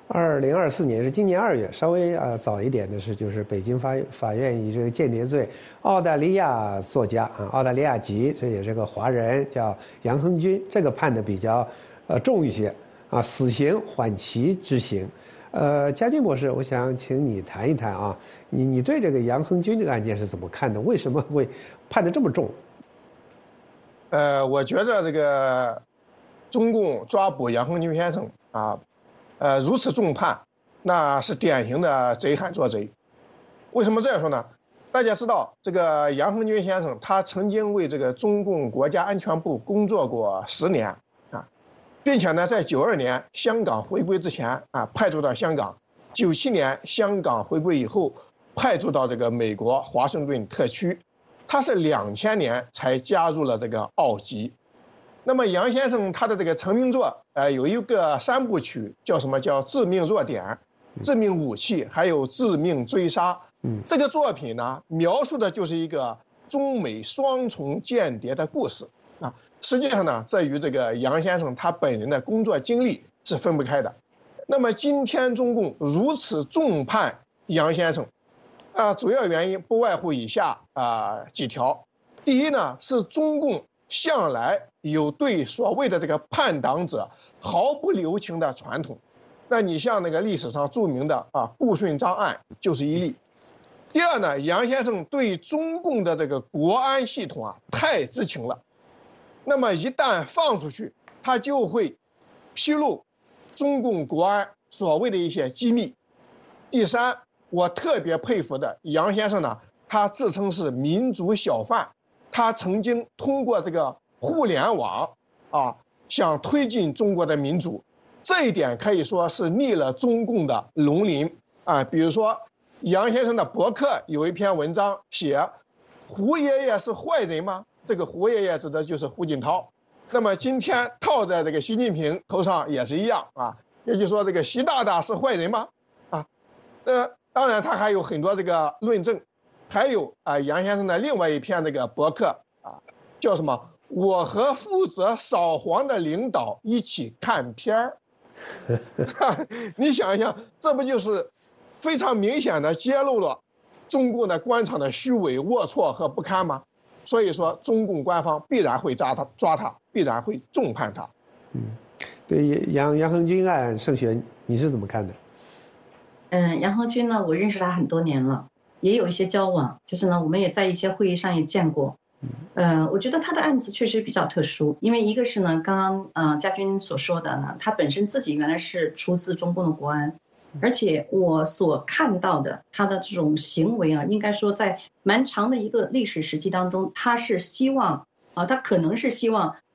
2024年，是今年2月，稍微早一点的是，就是北京法院以这个间谍罪，澳大利亚作家澳大利亚籍，这也是个华人，叫杨亨军，这个判的比较重一些死刑缓期执行。嘉军博士，我想请你谈一谈你对这个杨亨军这个案件是怎么看的？为什么会判得这么重？ 我觉得这个中共抓捕杨亨军先生如此重判，那是典型的贼喊捉贼。为什么这样说呢？大家知道，这个杨亨军先生他曾经为这个中共国家安全部工作过10年并且呢，在92年香港回归之前派驻到香港，97年香港回归以后派驻到这个美国华盛顿特区，他是2000年才加入了这个澳籍。那么杨先生他的这个成名作有一个3部曲，叫什么？叫致命弱点、致命武器，还有致命追杀。这个作品呢，描述的就是一个中美双重间谍的故事实际上呢，这与这个杨先生他本人的工作经历是分不开的。那么今天中共如此重判杨先生主要原因不外乎以下几条。第一呢，是中共向来有对所谓的这个叛党者毫不留情的传统。那你像那个历史上著名的顾顺章案就是一例。第二呢，杨先生对中共的这个国安系统太知情了。那么一旦放出去，他就会披露中共国安所谓的一些机密。第三，我特别佩服的杨先生呢，他自称是民主小贩，他曾经通过这个互联网想推进中国的民主，这一点可以说是逆了中共的龙鳞比如说杨先生的博客有一篇文章写胡爷爷是坏人吗？这个胡爷爷指的就是胡锦涛。那么今天套在这个习近平头上也是一样也就是说这个习大大是坏人吗？当然他还有很多这个论证。还有杨先生的另外一篇这个博客叫什么？我和负责扫黄的领导一起看片儿。你想一想，这不就是非常明显的揭露了中共的官场的虚伪、龌龊和不堪吗？所以说，中共官方必然会抓他，必然会重判他。 对杨亨军案，盛璇你是怎么看的？ 杨亨军呢，我认识他很多年了，也有一些交往，就是呢，我们也在一些会议上也见过。我觉得他的案子确实比较特殊，因为一个是呢，刚刚嘉军所说的呢，他本身自己原来是出自中共的国安，而且我所看到的他的这种行为应该说在蛮长的一个历史时期当中，他是希望他可能是希望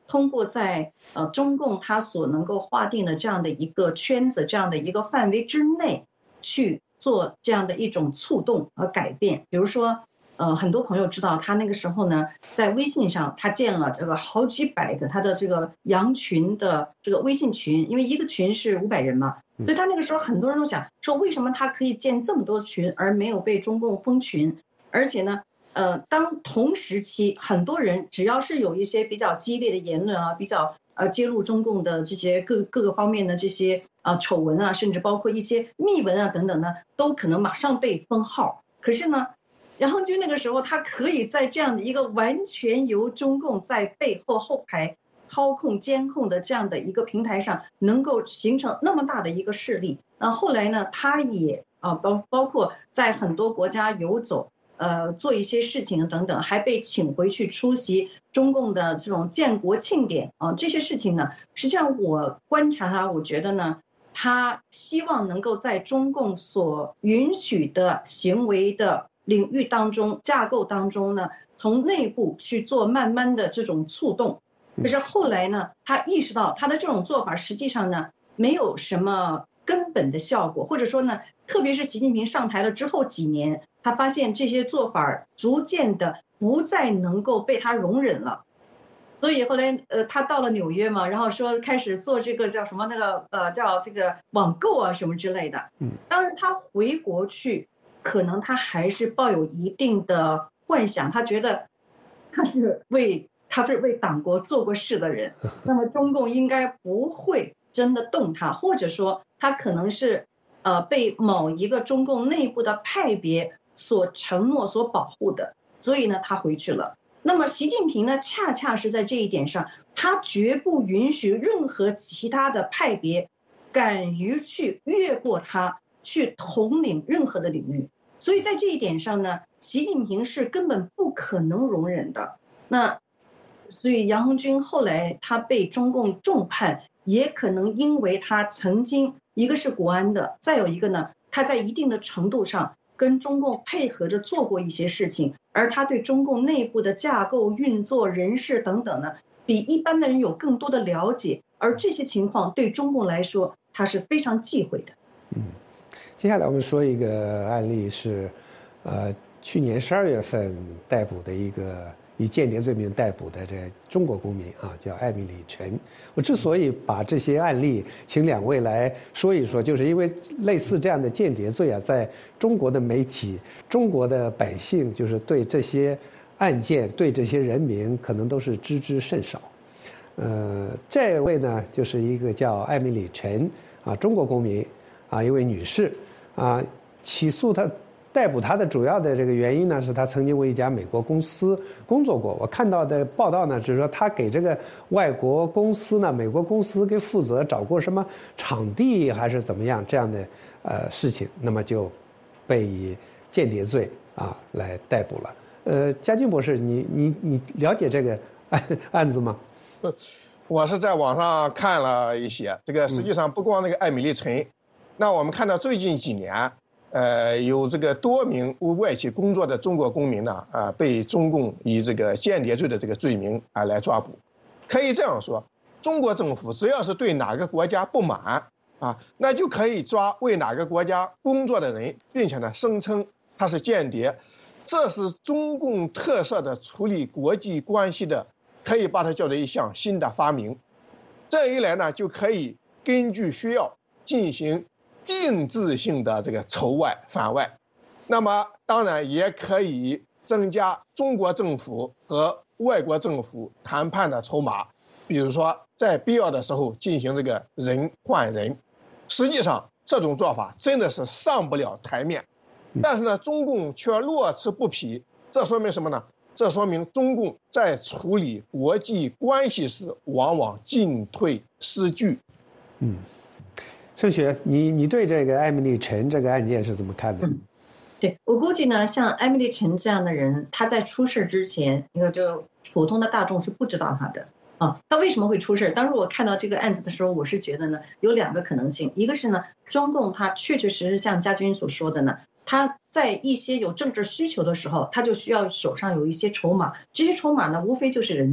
通过在中共它所能够划定的这样的一个圈子、这样的一个范围之内去做这样的一种触动和改变。比如说，很多朋友知道他那个时候呢，在微信上他建了这个好几百个他的这个羊群的这个微信群，因为一个群是500人嘛，所以他那个时候很多人都想说，为什么他可以建这么多群而没有被中共封群？而且呢，当同时期很多人只要是有一些比较激烈的言论啊，比较揭露中共的这些各个方面的这些丑闻啊，甚至包括一些密文啊等等呢，都可能马上被封号。可是呢，然后就那个时候他可以在这样的一个完全由中共在背后后台操控监控的这样的一个平台上，能够形成那么大的一个势力。后来呢，他也包括在很多国家游走，做一些事情等等，还被请回去出席中共的这种建国庆典这些事情呢，实际上我观察他，我觉得呢，他希望能够在中共所允许的行为的领域当中、架构当中呢，从内部去做慢慢的这种触动。可是后来呢，他意识到他的这种做法实际上呢，没有什么根本的效果，或者说呢，特别是习近平上台了之后几年，他发现这些做法逐渐的不再能够被他容忍了。所以后来他到了纽约嘛，然后说开始做这个叫什么那个叫这个网购啊什么之类的。当然他回国去，可能他还是抱有一定的幻想，他觉得他是为党国做过事的人，那么中共应该不会真的动他，或者说他可能是被某一个中共内部的派别所承诺所保护的，所以呢他回去了。那么习近平呢，恰恰是在这一点上，他绝不允许任何其他的派别敢于去越过他，去统领任何的领域。所以在这一点上呢，习近平是根本不可能容忍的。那所以杨红军后来他被中共重判，也可能因为他曾经一个是国安的，再有一个呢，他在一定的程度上跟中共配合着做过一些事情，而他对中共内部的架构运作、人事等等呢，比一般的人有更多的了解，而这些情况对中共来说，他是非常忌讳的。 接下来我们说一个案例是，去年12月份逮捕的一个以间谍罪名逮捕的这中国公民叫艾米丽陈。我之所以把这些案例请两位来说一说，就是因为类似这样的间谍罪在中国的媒体、中国的百姓，就是对这些案件、对这些人名，可能都是知之甚少。这位呢，就是一个叫艾米丽陈中国公民一位女士起诉她。逮捕他的主要的这个原因呢，是他曾经为一家美国公司工作过。我看到的报道呢，就是说他给这个外国公司呢，美国公司给负责找过什么场地还是怎么样这样的事情，那么就被以间谍罪来逮捕了。嘉军博士，你了解这个案子吗？ 我是在网上看了一些，这个实际上不光那个艾米丽陈，那我们看到最近几年。有这个多名外企工作的中国公民呢，被中共以这个间谍罪的这个罪名来抓捕。可以这样说，中国政府只要是对哪个国家不满那就可以抓为哪个国家工作的人，并且呢声称他是间谍。这是中共特色的处理国际关系的，可以把它叫做一项新的发明。这一来呢，就可以根据需要进行定制性的这个仇外反外，那么当然也可以增加中国政府和外国政府谈判的筹码，比如说在必要的时候进行这个人换人。实际上这种做法真的是上不了台面，但是呢，中共却乐此不疲。这说明什么呢？这说明中共在处理国际关系时往往进退失据。 盛雪，你对这个艾米丽陈这个案件是怎么看的？ 对，我估计呢，像艾米丽陈这样的人，他在出事之前，就普通的大众是不知道他的他为什么会出事？当时我看到这个案子的时候，我是觉得呢，有两个可能性，一个是呢，中共他确确实实像嘉军所说的呢，他在一些有政治需求的时候，他就需要手上有一些筹码，这些筹码呢，无非就是人质。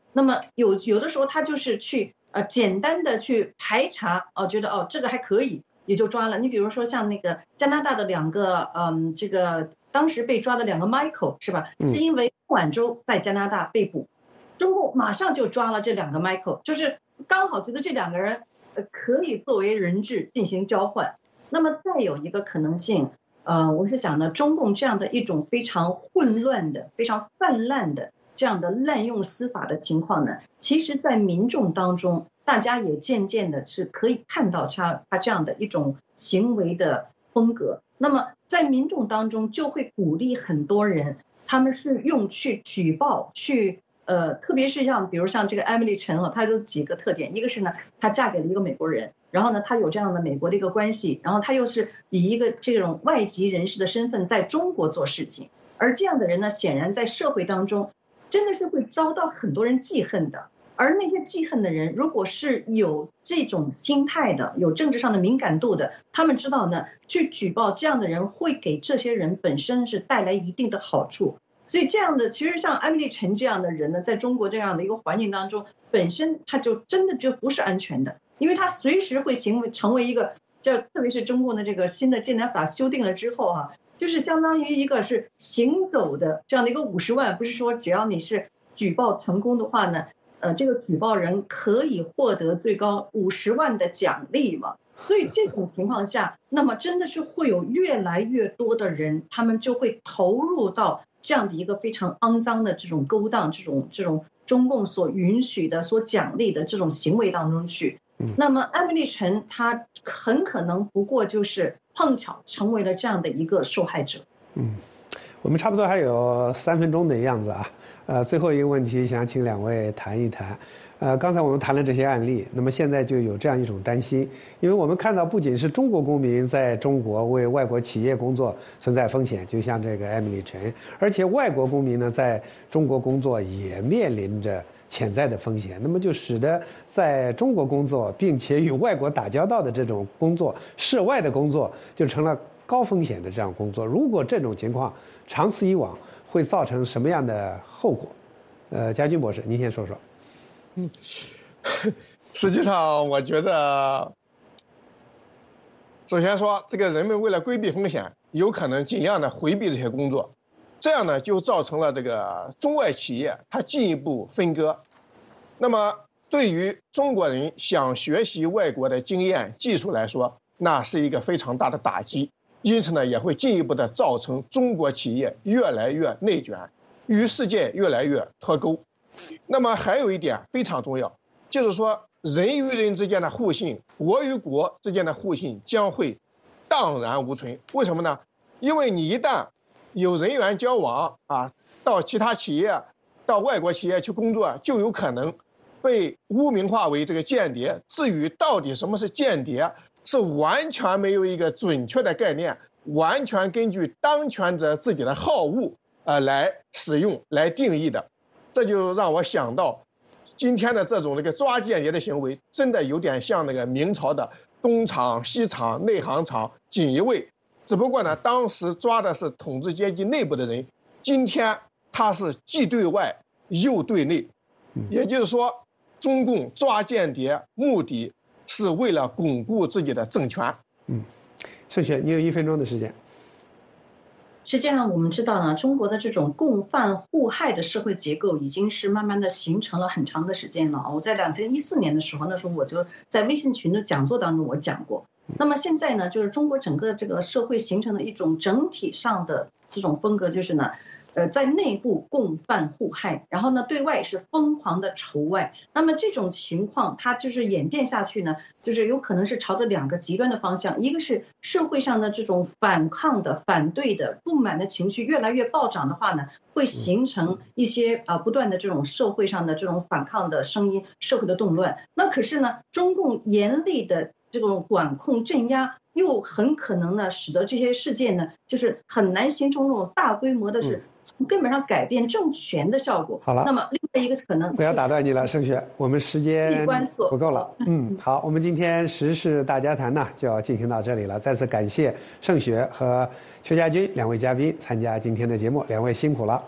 那么有的时候他就是去简单的去排查觉得这个还可以，也就抓了。你比如说像那个加拿大的2个这个当时被抓的2个 Michael 是吧？是因为孟晚舟在加拿大被捕，中共马上就抓了这2个 Michael， 就是刚好觉得这2个人可以作为人质进行交换。那么再有一个可能性，我是想呢，中共这样的一种非常混乱的、非常泛滥的这样的滥用司法的情况呢，其实在民众当中，大家也渐渐的是可以看到他这样的一种行为的风格。那么在民众当中就会鼓励很多人，他们是用去举报去。特别是比如像这个 Emily Chen 她有几个特点，一个是呢，她嫁给了一个美国人，然后呢，她有这样的美国的一个关系，然后她又是以一个这种外籍人士的身份在中国做事情，而这样的人呢，显然在社会当中真的是会遭到很多人记恨的。而那些记恨的人，如果是有这种心态的、有政治上的敏感度的，他们知道呢，去举报这样的人会给这些人本身是带来一定的好处。所以这样的，其实像艾米丽陈这样的人呢，在中国这样的一个环境当中，本身他就真的就不是安全的，因为他随时会成为一个特别是中共的这个新的艰难法修订了之后就是相当于一个是行走的这样的一个50万，不是说只要你是举报成功的话呢，这个举报人可以获得最高50万的奖励嘛。所以这种情况下，那么真的是会有越来越多的人，他们就会投入到这样的一个非常肮脏的这种勾当、这种中共所允许的、所奖励的这种行为当中去。那么艾米丽陈她很可能不过就是碰巧成为了这样的一个受害者。 我们差不多还有3分钟的样子最后一个问题想请2位谈一谈。刚才我们谈了这些案例，那么现在就有这样一种担心，因为我们看到不仅是中国公民在中国为外国企业工作存在风险，就像这个艾米丽陈，而且外国公民呢在中国工作也面临着潜在的风险，那么就使得在中国工作并且与外国打交道的这种工作，涉外的工作就成了高风险的这样工作。如果这种情况长此以往，会造成什么样的后果？嘉军博士，您先说说。 实际上我觉得，首先说这个人们为了规避风险，有可能尽量的回避这些工作，这样呢就造成了这个中外企业它进一步分割。那么对于中国人想学习外国的经验技术来说，那是一个非常大的打击，因此呢也会进一步的造成中国企业越来越内卷，与世界越来越脱钩。那么还有一点非常重要，就是说人与人之间的互信，国与国之间的互信将会荡然无存。为什么呢？因为你一旦有人员交往到其他企业、到外国企业去工作，就有可能被污名化为这个间谍。至于到底什么是间谍，是完全没有一个准确的概念，完全根据当权者自己的好恶来使用、来定义的。这就让我想到，今天的这种抓间谍的行为，真的有点像那个明朝的东厂、西厂、内行厂、锦衣卫。只不过呢，当时抓的是统治阶级内部的人，今天他是既对外又对内。也就是说，中共抓间谍目的是为了巩固自己的政权。 盛雪，你有1分钟的时间。 实际上我们知道呢，中国的这种共犯互害的社会结构已经是慢慢的形成了很长的时间了。我在2014年的时候，那时候我就在微信群的讲座当中我讲过。那么现在呢，就是中国整个这个社会形成的一种整体上的这种风格，就是呢在内部共犯互害，然后呢对外是疯狂的仇外。那么这种情况它就是演变下去呢，就是有可能是朝着2个极端的方向，一个是社会上的这种反抗的、反对的、不满的情绪越来越暴涨的话呢，会形成一些不断的这种社会上的这种反抗的声音，社会的动乱。那可是呢，中共严厉的这种管控镇压，又很可能呢使得这些事件呢就是很难形成这种大规模的是从根本上改变政权的效果。 好了， 那么另外一个可能， 不要打断你了，盛雪，我们时间不够了。好，我们今天时事大家谈呢就要进行到这里了。再次感谢盛雪和邱家军2位嘉宾参加今天的节目，2位辛苦了。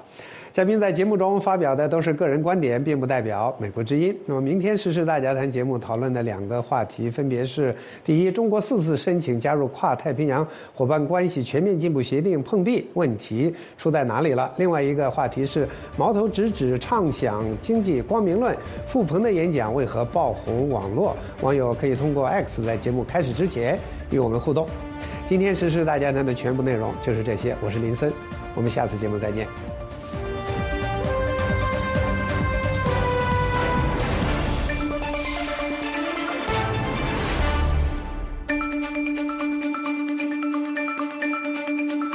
嘉宾在节目中发表的都是个人观点，并不代表美国之音。那么明天时事大家谈节目讨论的2个话题分别是：第一，中国4次申请加入跨太平洋伙伴关系全面进步协定碰壁，问题出在哪里了？另外一个话题是矛头直指畅想经济光明论，傅鹏的演讲为何爆红网络？网友可以通过 X 在节目开始之前与我们互动。今天时事大家谈的全部内容就是这些，我是林森，我们下次节目再见。